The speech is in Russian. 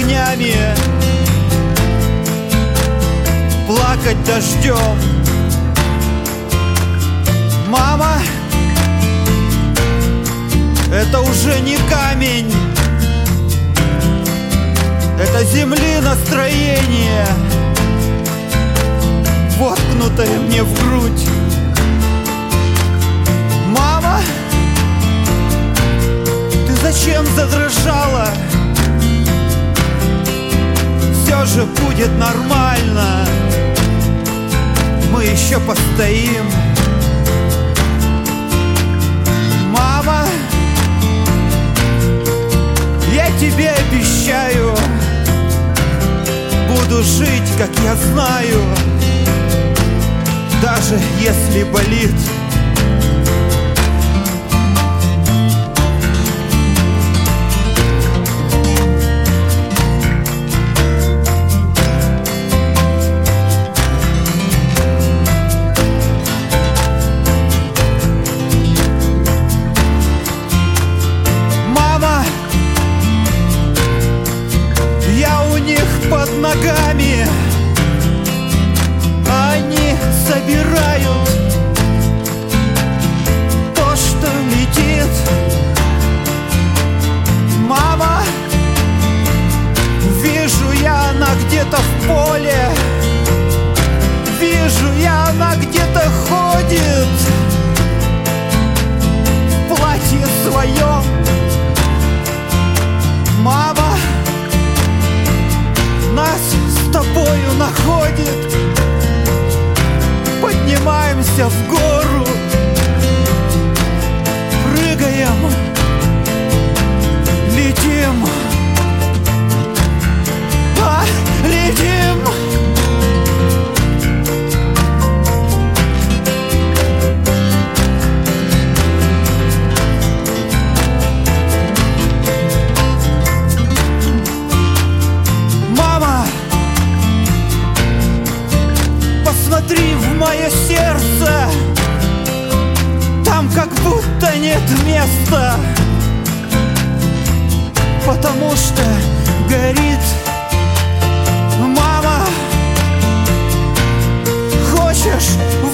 камнями, плакать дождем. Мама, это уже не камень, это земли настроение, воткнутое мне в грудь. Мама, ты зачем задрожала? Все же будет нормально, мы еще постоим. Мама, я тебе обещаю, буду жить, как я знаю, даже если болит. Под ногами они собирают то, что летит. Мама, вижу я, она где-то в поле, вижу я, она где-то ходит в платье своем. Мама, нас с тобою находит, поднимаемся в гору, прыгаем, летим, летим. Посмотри в мое сердце, там как будто нет места, потому что горит. Мама, хочешь